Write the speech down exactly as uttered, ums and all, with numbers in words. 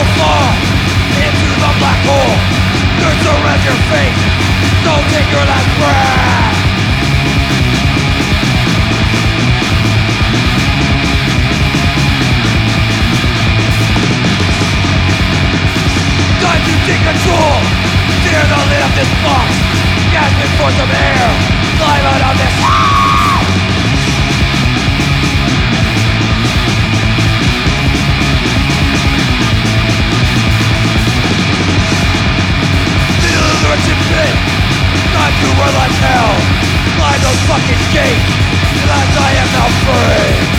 fall into the black hole. Don't surrender your fate. Don't take your last breath. Time to take control. Tear the lid of this box. Gasping for some air. Climb out of this. Time to run like hell. Climb those fucking gates. And I am now free.